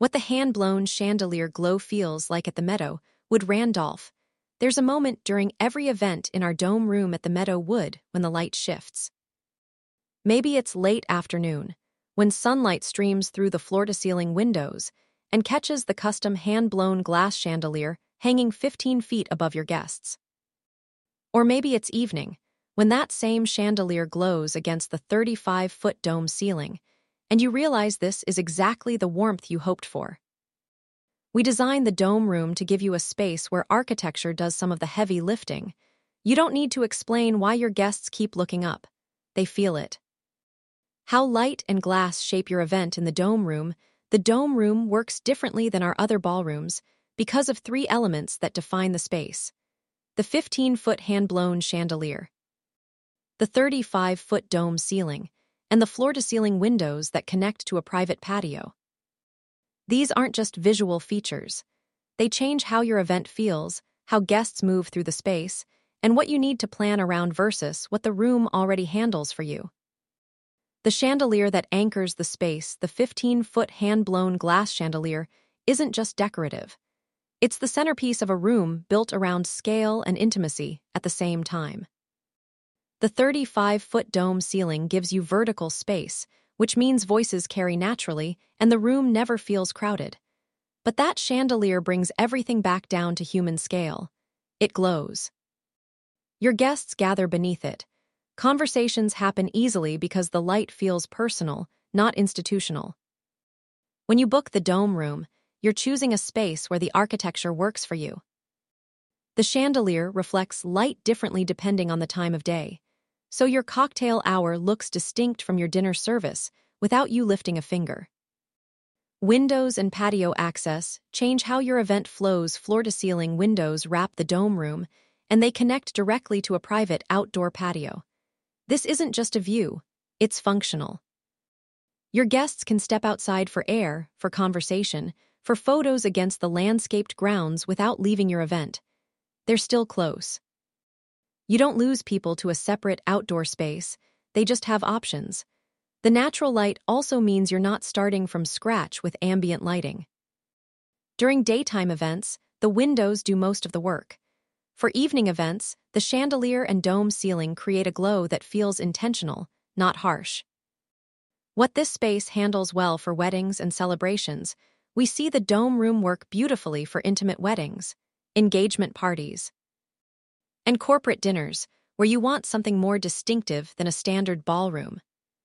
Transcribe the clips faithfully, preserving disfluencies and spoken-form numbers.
What the hand-blown chandelier glow feels like at the Meadow Wood Randolph. There's a moment during every event in our dome room at the Meadow Wood when the light shifts. Maybe it's late afternoon, when sunlight streams through the floor-to-ceiling windows and catches the custom hand-blown glass chandelier hanging fifteen feet above your guests. Or maybe it's evening, when that same chandelier glows against the thirty-five foot dome ceiling, and you realize this is exactly the warmth you hoped for. We designed the dome room to give you a space where architecture does some of the heavy lifting. You don't need to explain why your guests keep looking up. They feel it. How light and glass shape your event in the dome room. The dome room works differently than our other ballrooms because of three elements that define the space: the fifteen foot hand-blown chandelier, the thirty-five foot dome ceiling, and the floor-to-ceiling windows that connect to a private patio. These aren't just visual features. They change how your event feels, how guests move through the space, and what you need to plan around versus what the room already handles for you. The chandelier that anchors the space, the fifteen foot hand-blown glass chandelier, isn't just decorative. It's the centerpiece of a room built around scale and intimacy at the same time. The thirty-five foot dome ceiling gives you vertical space, which means voices carry naturally and the room never feels crowded. But that chandelier brings everything back down to human scale. It glows. Your guests gather beneath it. Conversations happen easily because the light feels personal, not institutional. When you book the dome room, you're choosing a space where the architecture works for you. The chandelier reflects light differently depending on the time of day, so your cocktail hour looks distinct from your dinner service without you lifting a finger. Windows and patio access change how your event flows. Floor-to-ceiling windows wrap the dome room, and they connect directly to a private outdoor patio. This isn't just a view, it's functional. Your guests can step outside for air, for conversation, for photos against the landscaped grounds without leaving your event. They're still close. You don't lose people to a separate outdoor space, they just have options. The natural light also means you're not starting from scratch with ambient lighting. During daytime events, the windows do most of the work. For evening events, the chandelier and dome ceiling create a glow that feels intentional, not harsh. What this space handles well for weddings and celebrations, we see the dome room work beautifully for intimate weddings, engagement parties, and corporate dinners, where you want something more distinctive than a standard ballroom.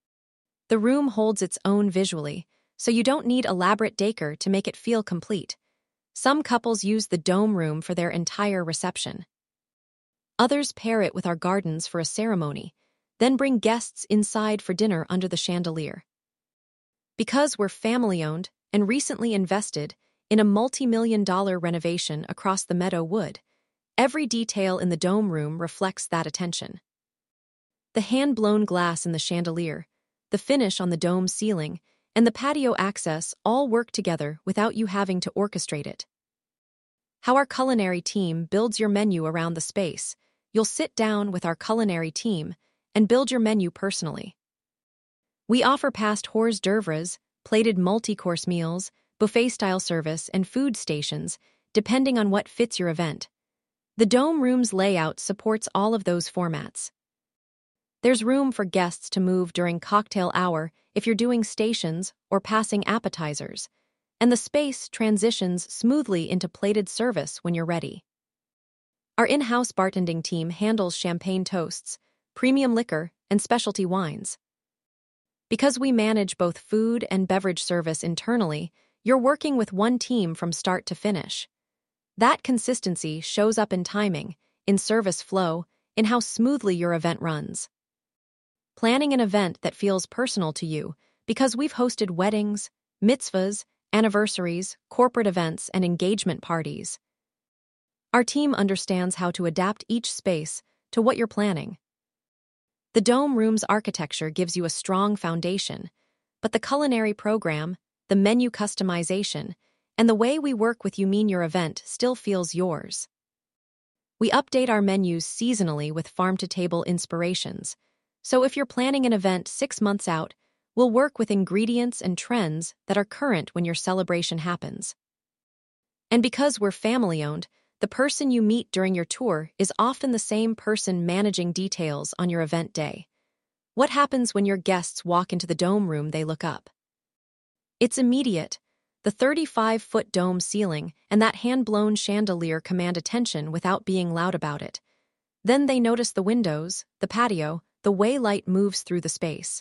The room holds its own visually, so you don't need elaborate decor to make it feel complete. Some couples use the dome room for their entire reception. Others pair it with our gardens for a ceremony, then bring guests inside for dinner under the chandelier. Because we're family-owned and recently invested in a multi-million dollar renovation across the Meadow Wood, every detail in the dome room reflects that attention. The hand-blown glass in the chandelier, the finish on the dome ceiling, and the patio access all work together without you having to orchestrate it. How our culinary team builds your menu around the space. You'll sit down with our culinary team and build your menu personally. We offer past hors d'oeuvres, plated multi-course meals, buffet-style service, and food stations, depending on what fits your event. The dome room's layout supports all of those formats. There's room for guests to move during cocktail hour if you're doing stations or passing appetizers, and the space transitions smoothly into plated service when you're ready. Our in-house bartending team handles champagne toasts, premium liquor, and specialty wines. Because we manage both food and beverage service internally, you're working with one team from start to finish. That consistency shows up in timing, in service flow, in how smoothly your event runs. Planning an event that feels personal to you, because we've hosted weddings, mitzvahs, anniversaries, corporate events, and engagement parties. Our team understands how to adapt each space to what you're planning. The dome room's architecture gives you a strong foundation, but the culinary program, the menu customization, and the way we work with you mean your event still feels yours. We update our menus seasonally with farm-to-table inspirations, so if you're planning an event six months out, will work with ingredients and trends that are current when your celebration happens. And because we're family-owned, the person you meet during your tour is often the same person managing details on your event day. What happens when your guests walk into the dome room they look up? It's immediate. The thirty-five-foot dome ceiling and that hand-blown chandelier command attention without being loud about it. Then they notice the windows, the patio, the way light moves through the space.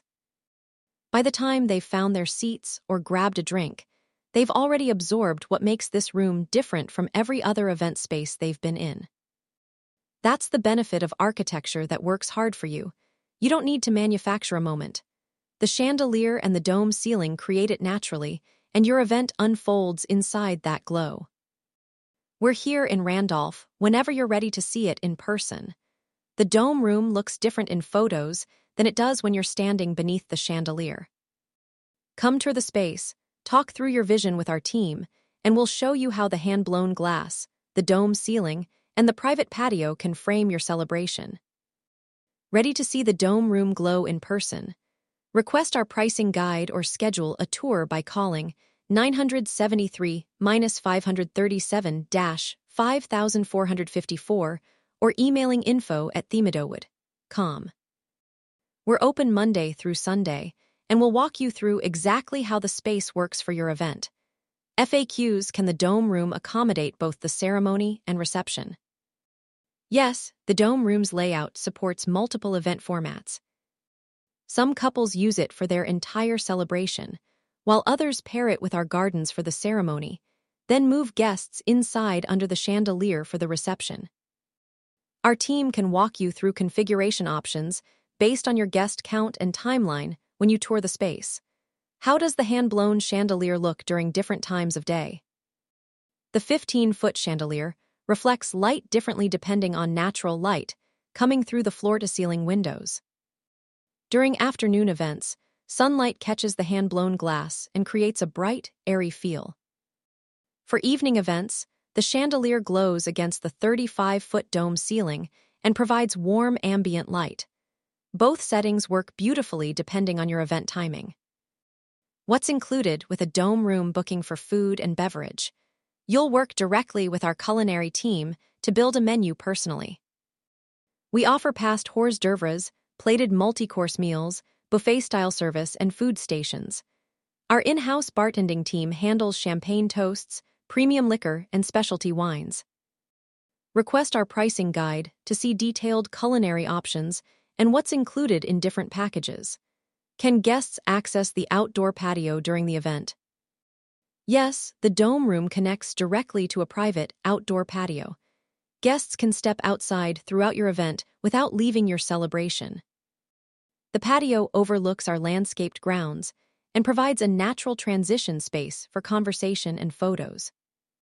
By the time they've found their seats or grabbed a drink, they've already absorbed what makes this room different from every other event space they've been in. That's the benefit of architecture that works hard for you. You don't need to manufacture a moment. The chandelier and the dome ceiling create it naturally, and your event unfolds inside that glow. We're here in Randolph whenever you're ready to see it in person. The dome room looks different in photos than it does when you're standing beneath the chandelier. Come tour the space, talk through your vision with our team, and we'll show you how the hand-blown glass, the dome ceiling, and the private patio can frame your celebration. Ready to see the dome room glow in person? Request our pricing guide or schedule a tour by calling nine seven three, five three seven, five four five four or emailing info at themeadowood dot com. We're open Monday through Sunday, and we'll walk you through exactly how the space works for your event. F A Qs: Can the dome room accommodate both the ceremony and reception? Yes, the dome room's layout supports multiple event formats. Some couples use it for their entire celebration, while others pair it with our gardens for the ceremony, then move guests inside under the chandelier for the reception. Our team can walk you through configuration options based on your guest count and timeline when you tour the space. How does the hand-blown chandelier look during different times of day? The fifteen-foot chandelier reflects light differently depending on natural light coming through the floor-to-ceiling windows. During afternoon events, sunlight catches the hand-blown glass and creates a bright, airy feel. For evening events, the chandelier glows against the thirty-five-foot dome ceiling and provides warm ambient light. Both settings work beautifully depending on your event timing. What's included with a dome room booking for food and beverage? You'll work directly with our culinary team to build a menu personally. We offer past hors d'oeuvres, plated multi-course meals, buffet-style service, and food stations. Our in-house bartending team handles champagne toasts, premium liquor, and specialty wines. Request our pricing guide to see detailed culinary options and what's included in different packages. Can guests access the outdoor patio during the event? Yes, the dome room connects directly to a private, outdoor patio. Guests can step outside throughout your event without leaving your celebration. The patio overlooks our landscaped grounds and provides a natural transition space for conversation and photos.